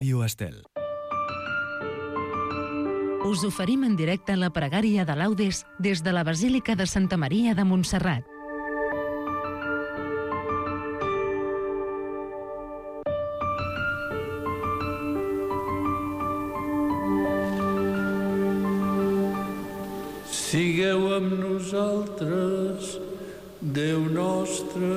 Ràdio Estel. Us oferim en directe la pregària de laudes des de la Basílica de Santa Maria de Montserrat. Sigueu amb nosaltres, Déu nostre.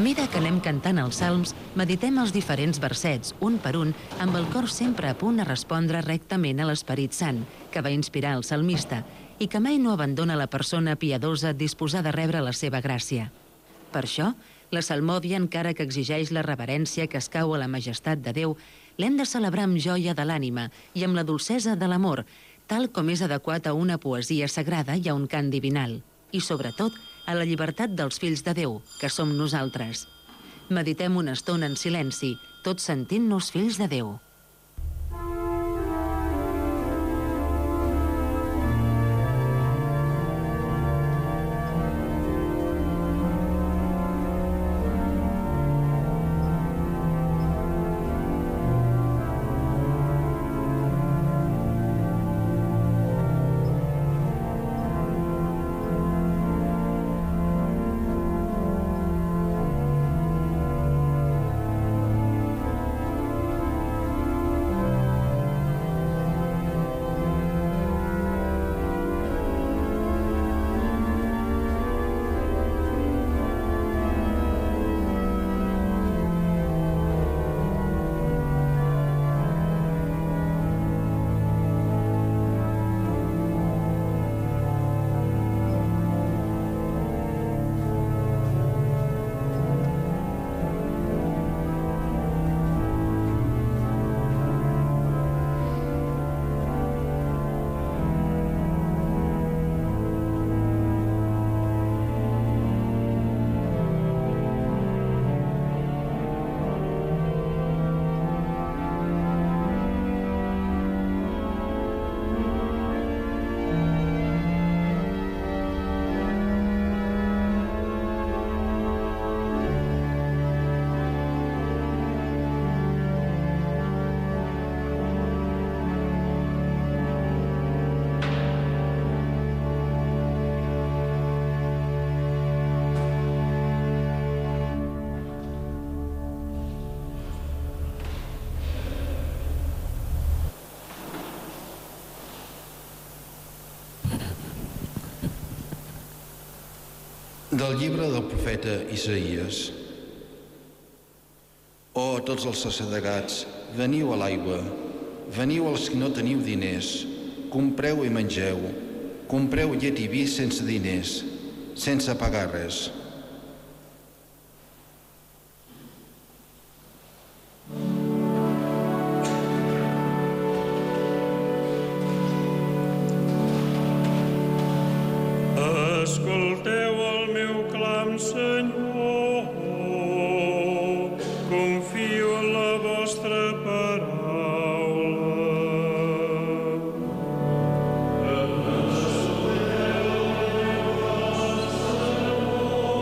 mesura que anem cantant els salms, meditem els diferents versets, un per un, amb el cor sempre a punt a respondre rectament a l'Esperit Sant, que va inspirar el salmista, i que mai no abandona la persona piadosa disposada a rebre la seva gràcia. Per això, la salmòdia, encara que exigeix la reverència que escau a la majestat de Déu, l'hem de celebrar amb joia de l'ànima i amb la dolcesa de l'amor, tal com és adequat a una poesia sagrada i a un cant divinal, i sobretot a la llibertat dels fills de Déu, que som nosaltres. Meditem una estona en silenci, tots sentint-nos fills de Déu. Del llibre del profeta Isaïes. Tots els assedegats, veniu a l'aigua, veniu els que no teniu diners, compreu i mengeu, compreu llet i vi sense diners, sense pagar res. Escolteu el meu clam, Senyor, confio en la vostra paraula. Escolteu el meu clam, Senyor,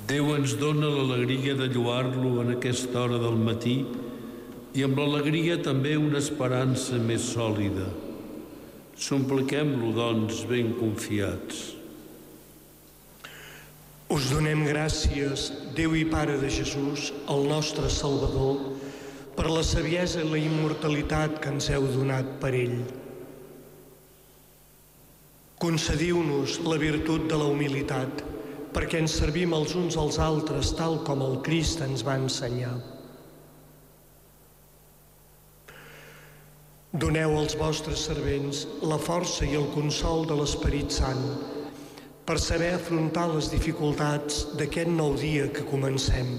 Déu ens dona l'alegria de lloar-lo en aquesta hora del matí i amb l'alegria també una esperança més sòlida. Supliquem-lo, doncs, ben confiats. Us donem gràcies, Déu i Pare de Jesús, el nostre Salvador, per la saviesa i la immortalitat que ens heu donat per ell. Concediu-nos la virtut de la humilitat, perquè ens servim els uns als altres tal com el Crist ens va ensenyar. Doneu als vostres servents la força i el consol de l'Esperit Sant per saber afrontar les dificultats d'aquest nou dia que comencem.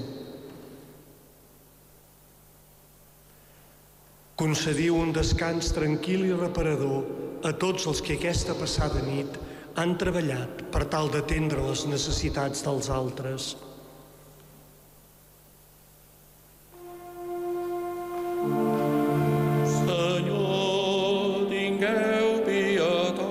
Concediu un descans tranquil i reparador a tots els que aquesta passada nit han treballat per tal d'atendre les necessitats dels altres. Senyor, tingueu pietat.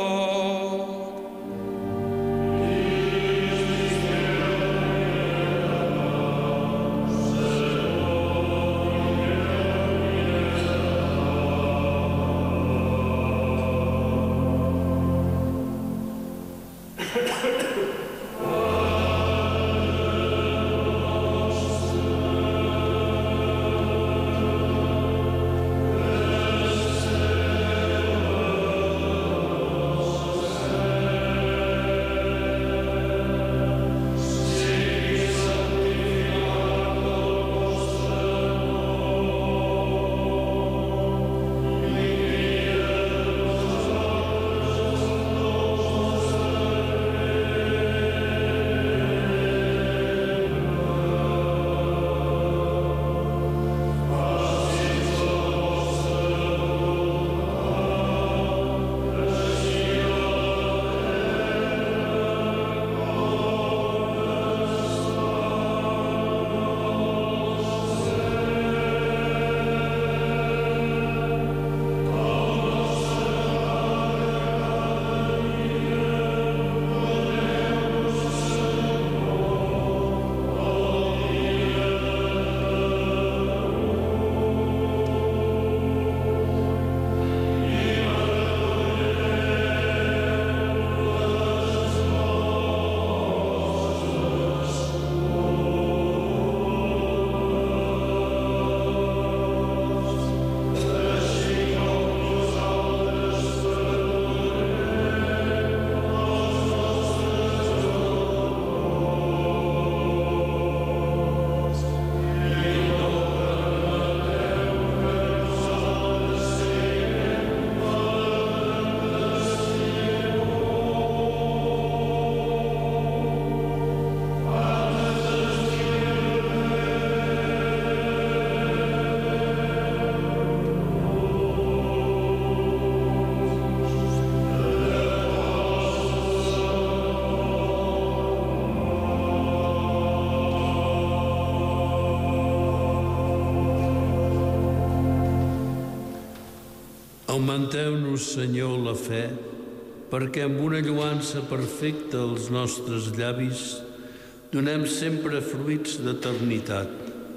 Augmenteu-nos, Senyor, la fe, perquè amb una lluança perfecta als nostres llavis donem sempre fruits d'eternitat.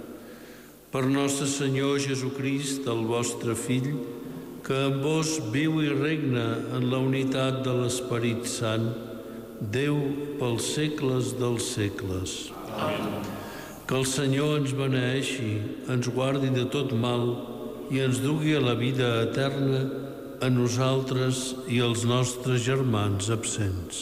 Per nostre Senyor Jesucrist, el vostre Fill, que amb vos viu i regna en la unitat de l'Esperit Sant, Déu pels segles dels segles. Amén. Que el Senyor ens beneeixi, ens guardi de tot mal i ens dugui a la vida eterna a nosaltres i als nostres germans absents.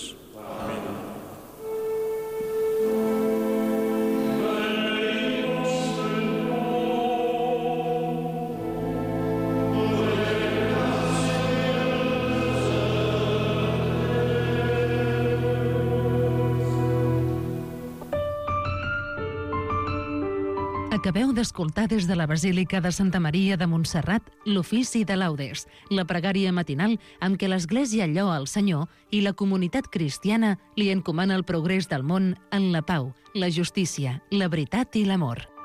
Acabeu d'escoltar des de la Basílica de Santa Maria de Montserrat l'ofici de laudes, la pregària matinal amb què l'Església lloa al Senyor i la comunitat cristiana li encomana el progrés del món en la pau, la justícia, la veritat i l'amor.